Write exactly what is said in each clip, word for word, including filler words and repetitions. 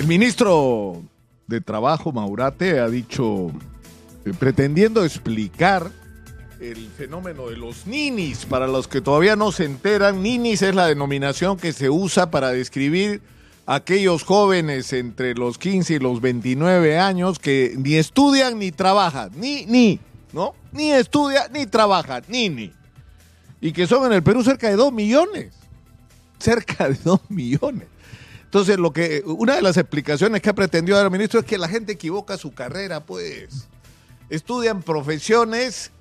El ministro de Trabajo, Maurate, ha dicho, eh, pretendiendo explicar el fenómeno de los ninis. Para los que todavía no se enteran, ninis es la denominación que se usa para describir a aquellos jóvenes entre los quince y los veintinueve años que ni estudian ni trabajan, ni, ni, ¿no? Ni estudian ni trabajan, ni, ni. Y que son en el Perú cerca de dos millones. Cerca de dos millones. Entonces, lo que una de las explicaciones que ha pretendido dar el ministro es que la gente equivoca su carrera, pues. Estudian profesiones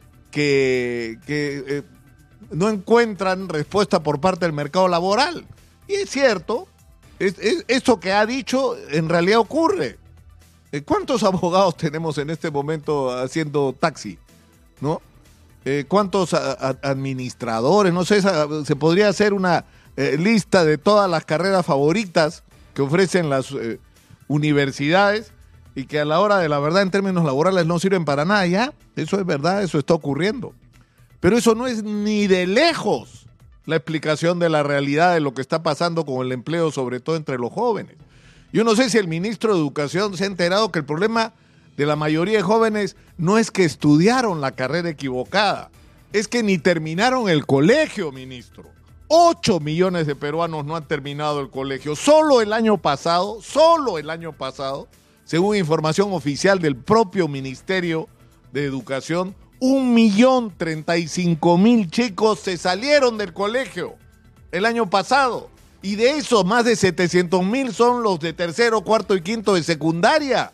que, que eh, no encuentran respuesta por parte del mercado laboral. Y es cierto, es, es, esto que ha dicho en realidad ocurre. ¿Cuántos abogados tenemos en este momento haciendo taxi? ¿No? Eh, ¿Cuántos a, a, administradores? No sé, esa, se podría hacer una eh, lista de todas las carreras favoritas que ofrecen las eh, universidades y que a la hora de la verdad en términos laborales no sirven para nada. Ya, eso es verdad, eso está ocurriendo. Pero eso no es ni de lejos la explicación de la realidad de lo que está pasando con el empleo, sobre todo entre los jóvenes. Yo no sé si el ministro de Educación se ha enterado que el problema de la mayoría de jóvenes no es que estudiaron la carrera equivocada, es que ni terminaron el colegio, ministro. Ocho millones de peruanos no han terminado el colegio. Solo el año pasado, solo el año pasado, según información oficial del propio Ministerio de Educación, un millón treinta y cinco mil chicos se salieron del colegio el año pasado. Y de esos, más de setecientos mil son los de tercero, cuarto y quinto de secundaria.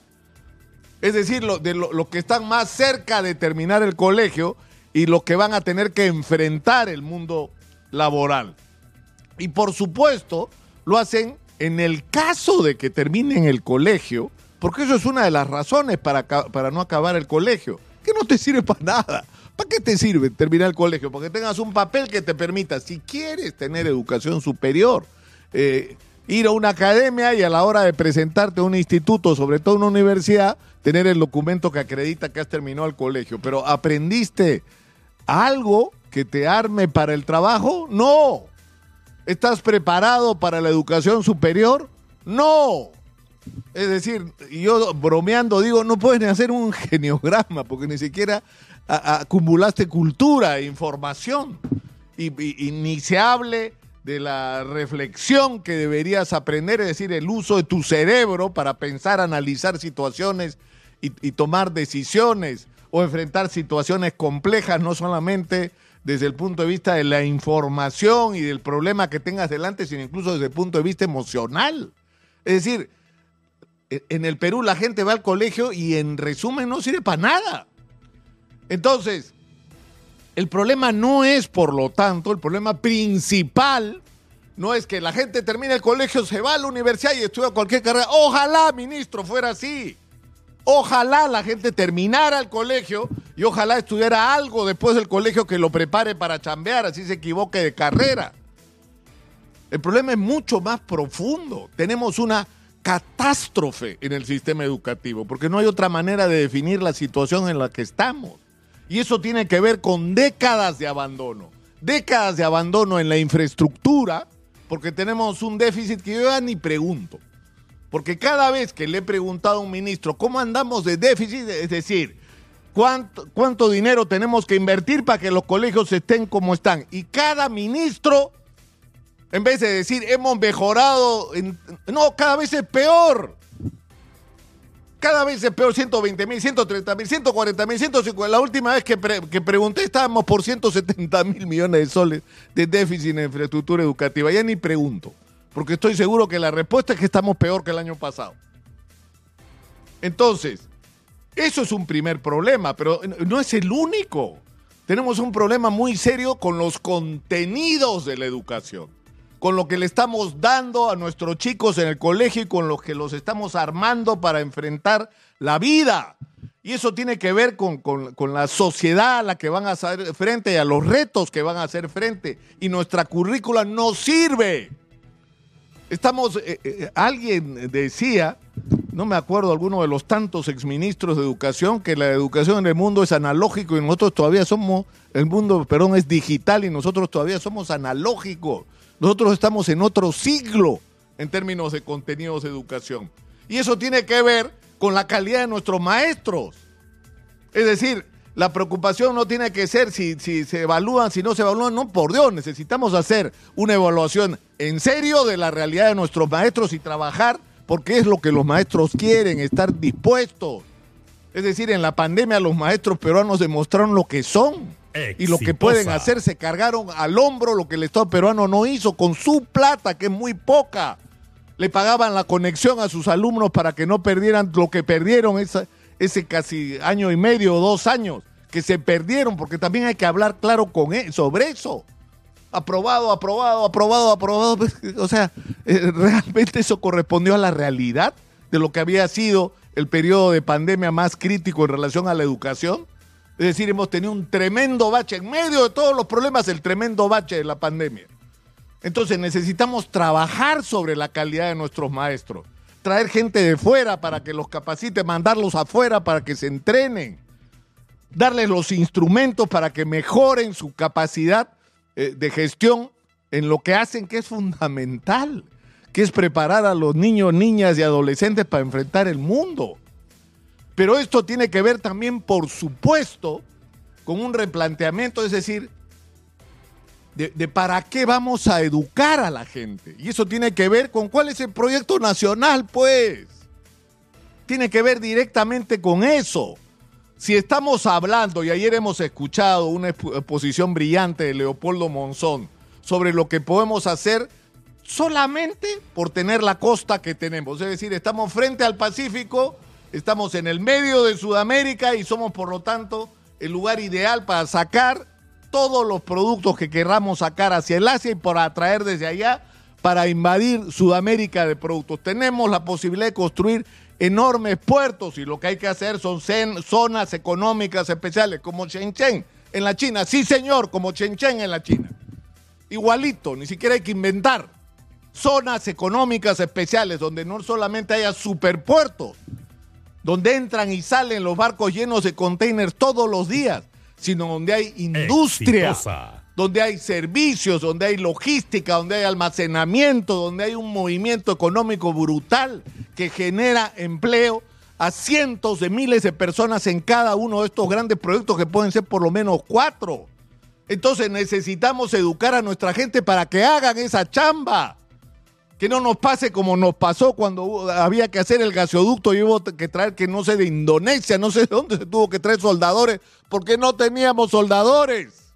Es decir, lo, de lo, lo que están más cerca de terminar el colegio y los que van a tener que enfrentar el mundo laboral. Y por supuesto, lo hacen en el caso de que terminen el colegio, porque eso es una de las razones para, para no acabar el colegio, que no te sirve para nada. ¿Para qué te sirve terminar el colegio? Porque tengas un papel que te permita, si quieres tener educación superior, eh, ir a una academia y a la hora de presentarte a un instituto, sobre todo una universidad, tener el documento que acredita que has terminado el colegio. Pero ¿aprendiste algo que te arme para el trabajo? No. ¿Estás preparado para la educación superior? No. Es decir, yo bromeando digo, no puedes ni hacer un geniograma porque ni siquiera a, a, acumulaste cultura e información. Y, y, y ni se hable de la reflexión que deberías aprender, es decir, el uso de tu cerebro para pensar, analizar situaciones y, y tomar decisiones o enfrentar situaciones complejas, no solamente desde el punto de vista de la información y del problema que tengas delante, sino incluso desde el punto de vista emocional. Es decir, en el Perú la gente va al colegio y en resumen no sirve para nada. Entonces, el problema no es, por lo tanto, el problema principal no es que la gente termine el colegio, se va a la universidad y estudia cualquier carrera. Ojalá, ministro, fuera así. Ojalá la gente terminara el colegio y ojalá estudiara algo después del colegio que lo prepare para chambear, así se equivoque de carrera. El problema es mucho más profundo. Tenemos una catástrofe en el sistema educativo, porque no hay otra manera de definir la situación en la que estamos. Y eso tiene que ver con décadas de abandono, décadas de abandono en la infraestructura, porque tenemos un déficit que yo ya ni pregunto. Porque cada vez que le he preguntado a un ministro cómo andamos de déficit, es decir, cuánto, cuánto dinero tenemos que invertir para que los colegios estén como están, y cada ministro, en vez de decir hemos mejorado, en, no, cada vez es peor. Cada vez es peor, ciento veinte mil, ciento treinta mil, ciento cuarenta mil, ciento cincuenta. La última vez que, pre, que pregunté estábamos por ciento setenta mil millones de soles de déficit en infraestructura educativa. Ya ni pregunto, porque estoy seguro que la respuesta es que estamos peor que el año pasado. Entonces, eso es un primer problema, pero no es el único. Tenemos un problema muy serio con los contenidos de la educación, con lo que le estamos dando a nuestros chicos en el colegio y con lo que los estamos armando para enfrentar la vida. Y eso tiene que ver con, con, con la sociedad a la que van a hacer frente y a los retos que van a hacer frente. Y nuestra currícula no sirve. Estamos, eh, eh, alguien decía, no me acuerdo, alguno de los tantos exministros de educación, que la educación en el mundo es analógico y nosotros todavía somos, el mundo, perdón, es digital y nosotros todavía somos analógicos. Nosotros estamos en otro siglo en términos de contenidos de educación. Y eso tiene que ver con la calidad de nuestros maestros. Es decir, la preocupación no tiene que ser si, si se evalúan, si no se evalúan. No, por Dios, necesitamos hacer una evaluación en serio de la realidad de nuestros maestros y trabajar porque es lo que los maestros quieren, estar dispuestos. Es decir, en la pandemia los maestros peruanos demostraron lo que son. Exitosa. Y lo que pueden hacer, se cargaron al hombro lo que el Estado peruano no hizo con su plata, que es muy poca. Le pagaban la conexión a sus alumnos para que no perdieran lo que perdieron esa, ese casi año y medio o dos años, que se perdieron, porque también hay que hablar claro con él, sobre eso. Aprobado, aprobado, aprobado, aprobado. O sea, eh, ¿realmente eso correspondió a la realidad de lo que había sido el periodo de pandemia más crítico en relación a la educación? Es decir, hemos tenido un tremendo bache, en medio de todos los problemas, el tremendo bache de la pandemia. Entonces necesitamos trabajar sobre la calidad de nuestros maestros, traer gente de fuera para que los capacite, mandarlos afuera para que se entrenen, darles los instrumentos para que mejoren su capacidad eh, de gestión en lo que hacen, que es fundamental, que es preparar a los niños, niñas y adolescentes para enfrentar el mundo. Pero esto tiene que ver también, por supuesto, con un replanteamiento, es decir, de, de para qué vamos a educar a la gente. Y eso tiene que ver con cuál es el proyecto nacional, pues. Tiene que ver directamente con eso. Si estamos hablando, y ayer hemos escuchado una exposición brillante de Leopoldo Monzón sobre lo que podemos hacer solamente por tener la costa que tenemos. Es decir, estamos frente al Pacífico, estamos en el medio de Sudamérica y somos, por lo tanto, el lugar ideal para sacar todos los productos que querramos sacar hacia el Asia y por atraer desde allá para invadir Sudamérica de productos. Tenemos la posibilidad de construir enormes puertos y lo que hay que hacer son zonas económicas especiales como Shenzhen en la China. Sí, señor, como Shenzhen en la China. Igualito, ni siquiera hay que inventar. Zonas económicas especiales donde no solamente haya superpuertos, donde entran y salen los barcos llenos de containers todos los días, sino donde hay industria, exitosa, donde hay servicios, donde hay logística, donde hay almacenamiento, donde hay un movimiento económico brutal que genera empleo a cientos de miles de personas en cada uno de estos grandes proyectos que pueden ser por lo menos cuatro. Entonces necesitamos educar a nuestra gente para que hagan esa chamba. Que no nos pase como nos pasó cuando había que hacer el gasoducto y hubo que traer, que no sé, de Indonesia, no sé de dónde se tuvo que traer soldadores, porque no teníamos soldadores.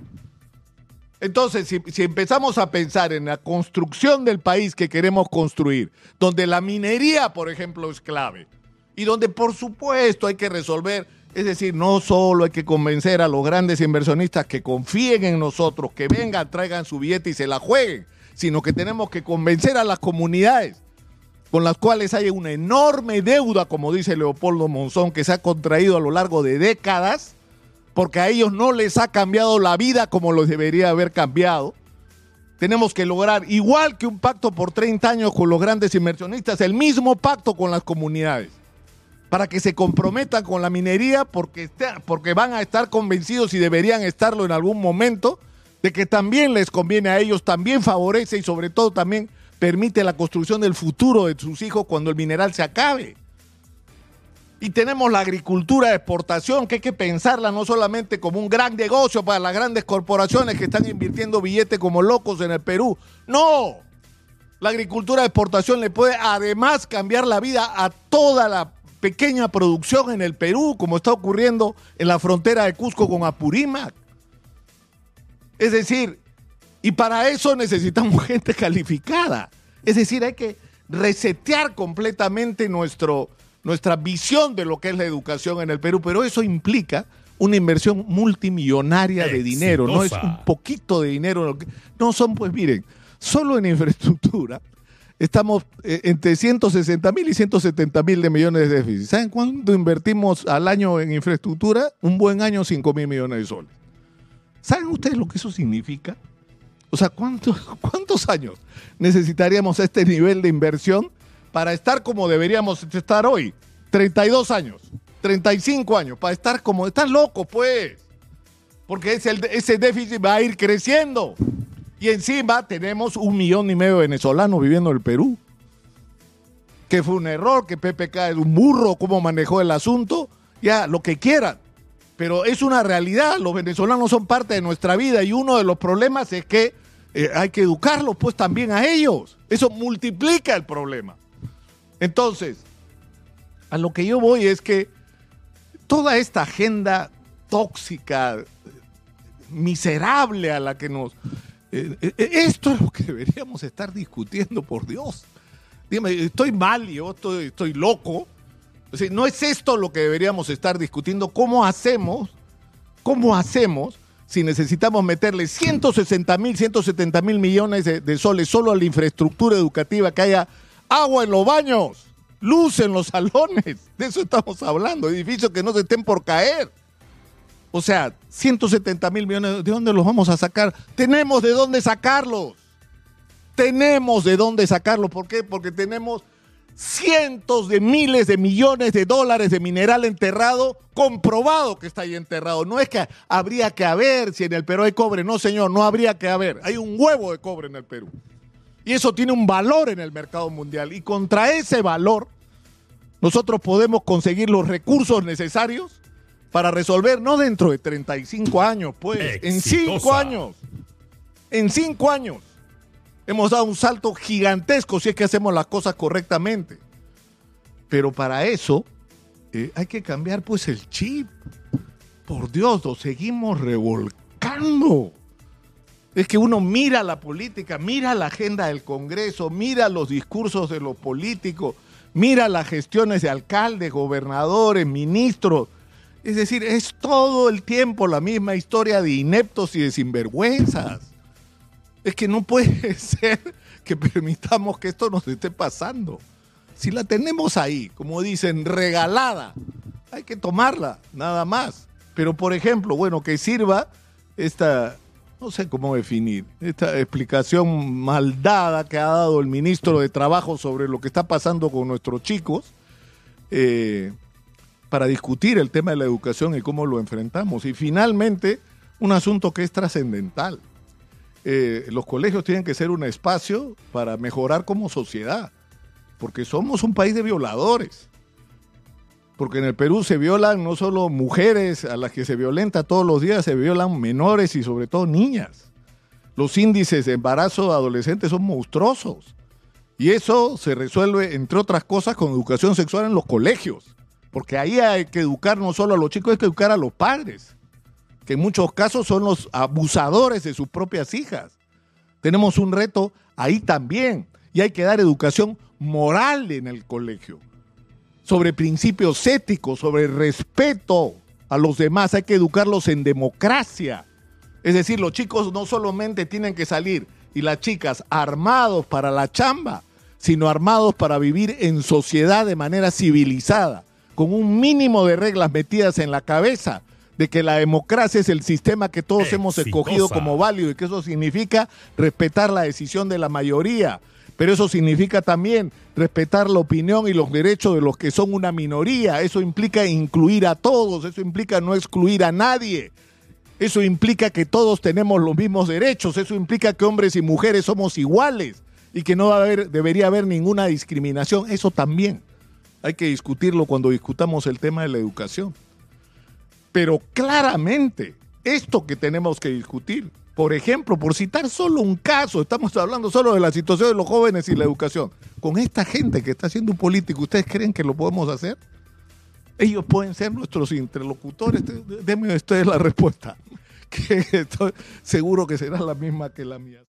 Entonces, si, si empezamos a pensar en la construcción del país que queremos construir, donde la minería, por ejemplo, es clave, y donde, por supuesto, hay que resolver, es decir, no solo hay que convencer a los grandes inversionistas que confíen en nosotros, que vengan, traigan su billete y se la jueguen, sino que tenemos que convencer a las comunidades con las cuales hay una enorme deuda, como dice Leopoldo Monzón, que se ha contraído a lo largo de décadas, porque a ellos no les ha cambiado la vida como los debería haber cambiado. Tenemos que lograr, igual que un pacto por treinta años con los grandes inversionistas, el mismo pacto con las comunidades, para que se comprometan con la minería, porque, porque van a estar convencidos y deberían estarlo en algún momento, de que también les conviene a ellos, también favorece y sobre todo también permite la construcción del futuro de sus hijos cuando el mineral se acabe. Y tenemos la agricultura de exportación, que hay que pensarla no solamente como un gran negocio para las grandes corporaciones que están invirtiendo billetes como locos en el Perú. No, la agricultura de exportación le puede además cambiar la vida a toda la pequeña producción en el Perú, como está ocurriendo en la frontera de Cusco con Apurímac. Es decir, y para eso necesitamos gente calificada. Es decir, hay que resetear completamente nuestro, nuestra visión de lo que es la educación en el Perú, pero eso implica una inversión multimillonaria de dinero, no es un poquito de dinero. No son, pues miren, solo en infraestructura estamos entre ciento sesenta mil y ciento setenta mil de millones de déficit. ¿Saben cuánto invertimos al año en infraestructura? Un buen año, cinco mil millones de soles. ¿Saben ustedes lo que eso significa? O sea, ¿cuántos, cuántos años necesitaríamos este nivel de inversión para estar como deberíamos estar hoy? treinta y dos años, treinta y cinco años, para estar como... Están locos, pues. Porque ese, ese déficit va a ir creciendo. Y encima tenemos un millón y medio de venezolanos viviendo en el Perú. que fue un error, que P P K es un burro, cómo manejó el asunto, ya, lo que quieran. Pero es una realidad, los venezolanos son parte de nuestra vida y uno de los problemas es que eh, hay que educarlos pues también a ellos. Eso multiplica el problema. Entonces, a lo que yo voy es que toda esta agenda tóxica, miserable a la que nos... Eh, eh, esto es lo que deberíamos estar discutiendo, por Dios. Dígame, estoy mal, yo estoy, estoy loco. O sea, no es esto lo que deberíamos estar discutiendo. ¿Cómo hacemos? ¿Cómo hacemos si necesitamos meterle ciento sesenta mil, ciento setenta mil millones de, de soles solo a la infraestructura educativa, que haya agua en los baños, luz en los salones? De eso estamos hablando, edificios que no se estén por caer. O sea, ciento setenta mil millones, ¿de dónde los vamos a sacar? Tenemos de dónde sacarlos. Tenemos de dónde sacarlos. ¿Por qué? Porque tenemos cientos de miles de millones de dólares de mineral enterrado, comprobado que está ahí enterrado. No es que habría que haber si en el Perú hay cobre. No, señor, no habría que haber. Hay un huevo de cobre en el Perú. Y eso tiene un valor en el mercado mundial. Y contra ese valor, nosotros podemos conseguir los recursos necesarios para resolver, no dentro de treinta y cinco años, pues, Exitosa. en cinco años. En cinco años. Hemos dado un salto gigantesco si es que hacemos las cosas correctamente. Pero para eso eh, hay que cambiar pues el chip. Por Dios, lo seguimos revolcando. Es que uno mira la política, mira la agenda del Congreso, mira los discursos de los políticos, mira las gestiones de alcaldes, gobernadores, ministros. Es decir, es todo el tiempo la misma historia de ineptos y de sinvergüenzas. Es que no puede ser que permitamos que esto nos esté pasando. Si la tenemos ahí, como dicen, regalada, hay que tomarla, nada más. Pero, por ejemplo, bueno, que sirva esta, no sé cómo definir, esta explicación mal dada que ha dado el ministro de Trabajo sobre lo que está pasando con nuestros chicos, eh, para discutir el tema de la educación y cómo lo enfrentamos. Y finalmente, un asunto que es trascendental. Eh, los colegios tienen que ser un espacio para mejorar como sociedad, porque somos un país de violadores, porque en el Perú se violan no solo mujeres a las que se violenta todos los días, se violan menores y sobre todo niñas. Los índices de embarazo de adolescentes son monstruosos y eso se resuelve, entre otras cosas, con educación sexual en los colegios, porque ahí hay que educar no solo a los chicos, hay que educar a los padres, que en muchos casos son los abusadores de sus propias hijas. Tenemos un reto ahí también, y hay que dar educación moral en el colegio, sobre principios éticos, sobre respeto a los demás. Hay que educarlos en democracia. Es decir, los chicos no solamente tienen que salir, y las chicas, armados para la chamba, sino armados para vivir en sociedad de manera civilizada, con un mínimo de reglas metidas en la cabeza, de que la democracia es el sistema que todos Exitosa. hemos escogido como válido y que eso significa respetar la decisión de la mayoría, pero eso significa también respetar la opinión y los derechos de los que son una minoría. Eso implica incluir a todos, eso implica no excluir a nadie, eso implica que todos tenemos los mismos derechos, eso implica que hombres y mujeres somos iguales y que no va a haber, debería haber ninguna discriminación. Eso también hay que discutirlo cuando discutamos el tema de la educación. Pero claramente, esto que tenemos que discutir, por ejemplo, por citar solo un caso, estamos hablando solo de la situación de los jóvenes y la educación, con esta gente que está siendo político, ¿ustedes creen que lo podemos hacer? Ellos pueden ser nuestros interlocutores. Denme ustedes la respuesta, que estoy seguro que será la misma que la mía.